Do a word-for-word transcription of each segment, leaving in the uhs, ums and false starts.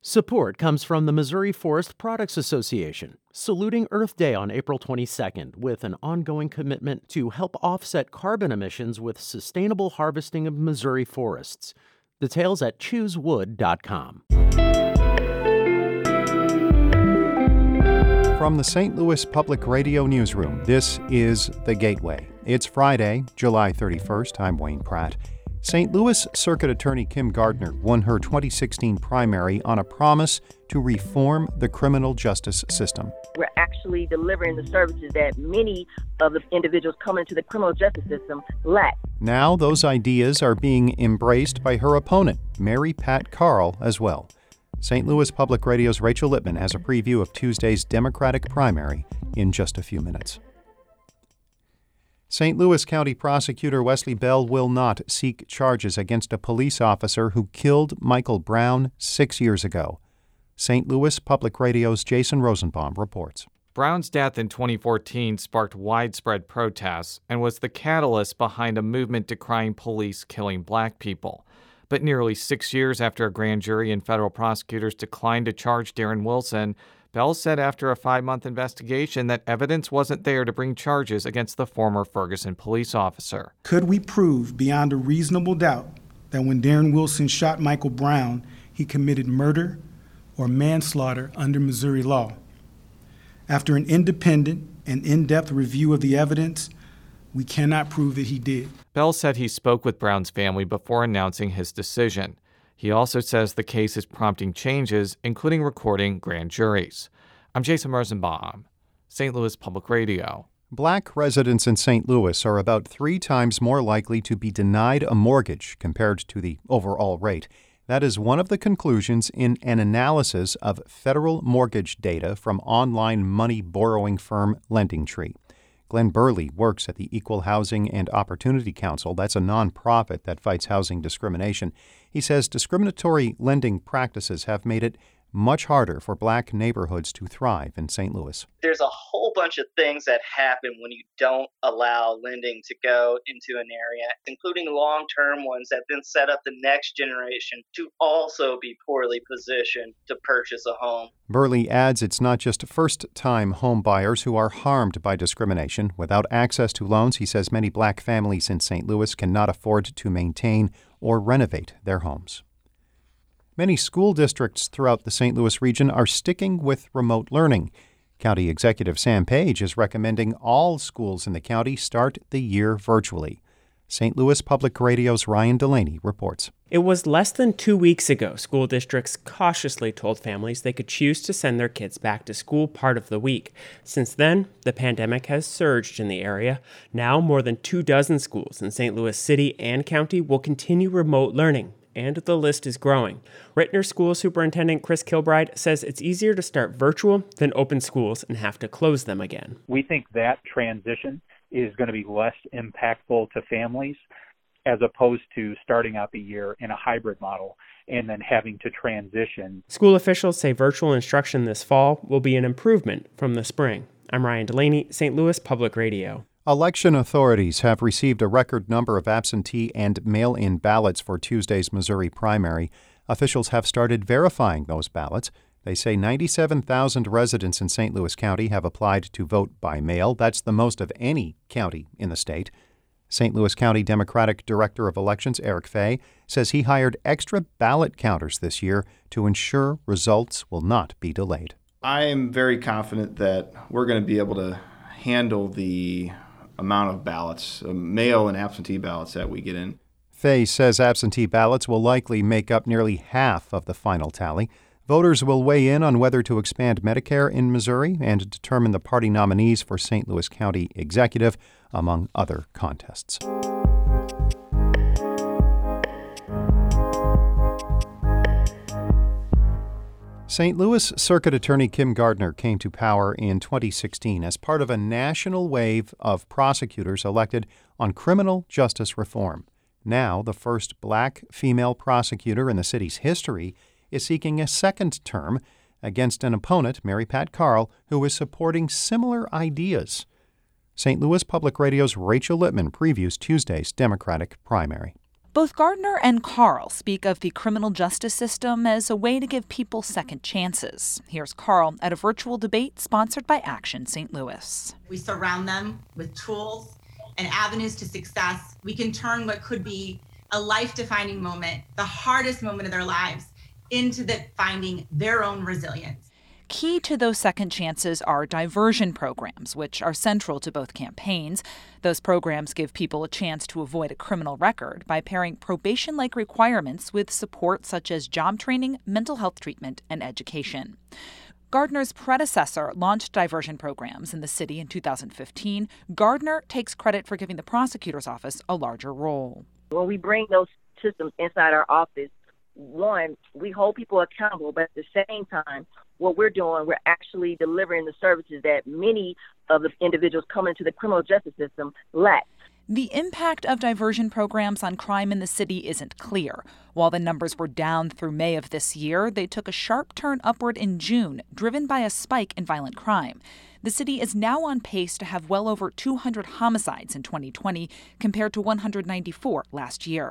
Support comes from the Missouri Forest Products Association, saluting Earth Day on April twenty-second with an ongoing commitment to help offset carbon emissions with sustainable harvesting of Missouri forests. Details at choose wood dot com. From the Saint Louis Public Radio Newsroom, this is The Gateway. It's Friday, July thirty-first. I'm Wayne Pratt. Saint Louis Circuit Attorney Kim Gardner won her twenty sixteen primary on a promise to reform the criminal justice system. We're actually delivering the services that many of the individuals coming into the criminal justice system lack. Now those ideas are being embraced by her opponent, Mary Pat Carl, as well. Saint Louis Public Radio's Rachel Lippman has a preview of Tuesday's Democratic primary in just a few minutes. Saint Louis County Prosecutor Wesley Bell will not seek charges against a police officer who killed Michael Brown six years ago. Saint Louis Public Radio's Jason Rosenbaum reports. Brown's death in twenty fourteen sparked widespread protests and was the catalyst behind a movement decrying police killing black people. But nearly six years after a grand jury and federal prosecutors declined to charge Darren Wilson, Bell said after a five-month investigation that evidence wasn't there to bring charges against the former Ferguson police officer. Could we prove beyond a reasonable doubt that when Darren Wilson shot Michael Brown, he committed murder or manslaughter under Missouri law? After an independent and in-depth review of the evidence, we cannot prove that he did. Bell said he spoke with Brown's family before announcing his decision. He also says the case is prompting changes, including recording grand juries. I'm Jason Rosenbaum, Saint Louis Public Radio. Black residents in Saint Louis are about three times more likely to be denied a mortgage compared to the overall rate. That is one of the conclusions in an analysis of federal mortgage data from online money borrowing firm LendingTree. Glenn Burley works at the Equal Housing and Opportunity Council. That's a nonprofit that fights housing discrimination. He says discriminatory lending practices have made it much harder for black neighborhoods to thrive in Saint Louis. There's a whole bunch of things that happen when you don't allow lending to go into an area, including long-term ones that then set up the next generation to also be poorly positioned to purchase a home. Burley adds it's not just first-time home buyers who are harmed by discrimination. Without access to loans, he says many black families in Saint Louis cannot afford to maintain or renovate their homes. Many school districts throughout the Saint Louis region are sticking with remote learning. County Executive Sam Page is recommending all schools in the county start the year virtually. Saint Louis Public Radio's Ryan Delaney reports. It was less than two weeks ago school districts cautiously told families they could choose to send their kids back to school part of the week. Since then, the pandemic has surged in the area. Now, more than two dozen schools in Saint Louis City and County will continue remote learning, and the list is growing. Rittner School Superintendent Chris Kilbride says it's easier to start virtual than open schools and have to close them again. We think that transition is going to be less impactful to families as opposed to starting out the year in a hybrid model and then having to transition. School officials say virtual instruction this fall will be an improvement from the spring. I'm Ryan Delaney, Saint Louis Public Radio. Election authorities have received a record number of absentee and mail-in ballots for Tuesday's Missouri primary. Officials have started verifying those ballots. They say ninety-seven thousand residents in Saint Louis County have applied to vote by mail. That's the most of any county in the state. Saint Louis County Democratic Director of Elections Eric Fay says he hired extra ballot counters this year to ensure results will not be delayed. I am very confident that we're going to be able to handle the amount of ballots, uh, mail and absentee ballots that we get in. Fay says absentee ballots will likely make up nearly half of the final tally. Voters will weigh in on whether to expand Medicare in Missouri and determine the party nominees for Saint Louis County Executive, among other contests. Saint Louis Circuit Attorney Kim Gardner came to power in twenty sixteen as part of a national wave of prosecutors elected on criminal justice reform. Now, the first black female prosecutor in the city's history is seeking a second term against an opponent, Mary Pat Carl, who is supporting similar ideas. Saint Louis Public Radio's Rachel Lippman previews Tuesday's Democratic primary. Both Gardner and Carl speak of the criminal justice system as a way to give people second chances. Here's Carl at a virtual debate sponsored by Action Saint Louis. We surround them with tools and avenues to success. We can turn what could be a life-defining moment, the hardest moment of their lives, into the finding their own resilience. Key to those second chances are diversion programs, which are central to both campaigns. Those programs give people a chance to avoid a criminal record by pairing probation-like requirements with support such as job training, mental health treatment, and education. Gardner's predecessor launched diversion programs in the city in two thousand fifteen. Gardner takes credit for giving the prosecutor's office a larger role. When we bring those systems inside our office, one, we hold people accountable, but at the same time, what we're doing, we're actually delivering the services that many of the individuals coming into the criminal justice system lack. The impact of diversion programs on crime in the city isn't clear. While the numbers were down through May of this year, they took a sharp turn upward in June, driven by a spike in violent crime. The city is now on pace to have well over two hundred homicides in twenty twenty, compared to one hundred ninety-four last year.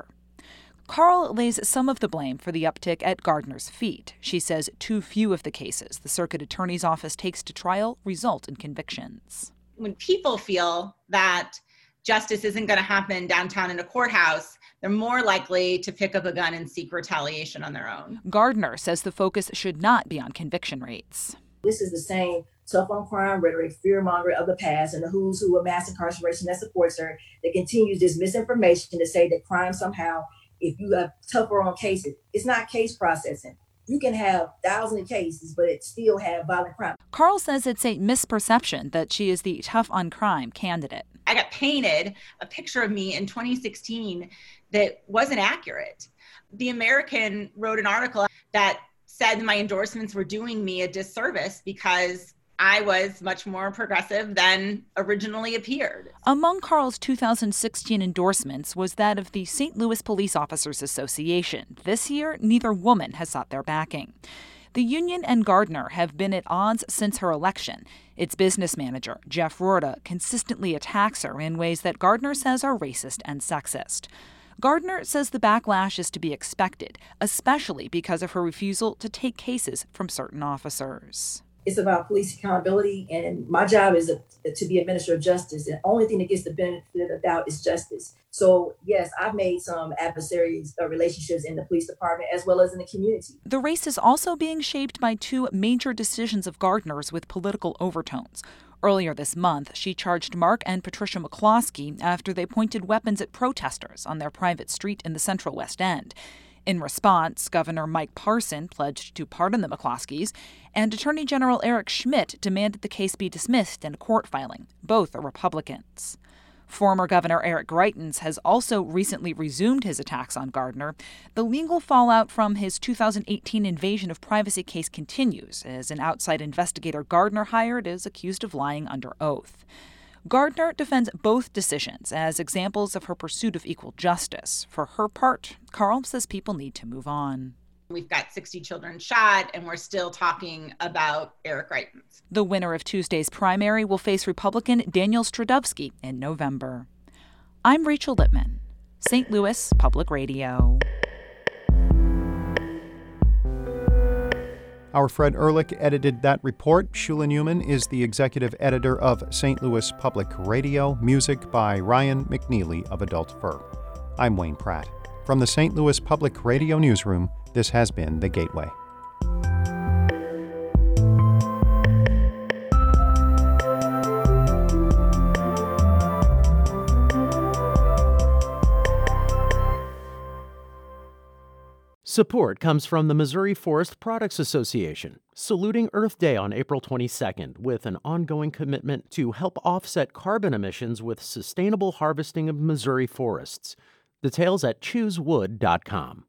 Carl lays some of the blame for the uptick at Gardner's feet. She says too few of the cases the circuit attorney's office takes to trial result in convictions. When people feel that justice isn't going to happen downtown in a courthouse, they're more likely to pick up a gun and seek retaliation on their own. Gardner says the focus should not be on conviction rates. This is the same tough on crime rhetoric, fear-mongering of the past, and the who's who of mass incarceration that supports her, that continues this misinformation to say that crime somehow, if you have tougher on cases, it's not case processing. You can have thousands of cases, but it still have violent crime. Carl says it's a misperception that she is the tough on crime candidate. I got painted a picture of me in twenty sixteen that wasn't accurate. The American wrote an article that said my endorsements were doing me a disservice because I was much more progressive than originally appeared. Among Carl's two thousand sixteen endorsements was that of the Saint Louis Police Officers Association. This year, neither woman has sought their backing. The union and Gardner have been at odds since her election. Its business manager, Jeff Rorta, consistently attacks her in ways that Gardner says are racist and sexist. Gardner says the backlash is to be expected, especially because of her refusal to take cases from certain officers. It's about police accountability, and my job is a, to be a minister of justice. And the only thing that gets the benefit of the doubt is justice. So, yes, I've made some adversaries uh, relationships in the police department as well as in the community. The race is also being shaped by two major decisions of Gardner's with political overtones. Earlier this month, she charged Mark and Patricia McCloskey after they pointed weapons at protesters on their private street in the Central West End. In response, Governor Mike Parson pledged to pardon the McCloskeys, and Attorney General Eric Schmidt demanded the case be dismissed in a court filing. Both are Republicans. Former Governor Eric Greitens has also recently resumed his attacks on Gardner. The legal fallout from his two thousand eighteen invasion of privacy case continues, as an outside investigator Gardner hired is accused of lying under oath. Gardner defends both decisions as examples of her pursuit of equal justice. For her part, Carl says people need to move on. We've got sixty children shot, and we're still talking about Eric Greitens. The winner of Tuesday's primary will face Republican Daniel Stradovsky in November. I'm Rachel Lippman, Saint Louis Public Radio. Our Fred Ehrlich edited that report. Shula Newman is the executive editor of Saint Louis Public Radio. Music by Ryan McNeely of Adult Fur. I'm Wayne Pratt. From the Saint Louis Public Radio newsroom, this has been The Gateway. Support comes from the Missouri Forest Products Association, saluting Earth Day on April twenty-second with an ongoing commitment to help offset carbon emissions with sustainable harvesting of Missouri forests. Details at choose wood dot com.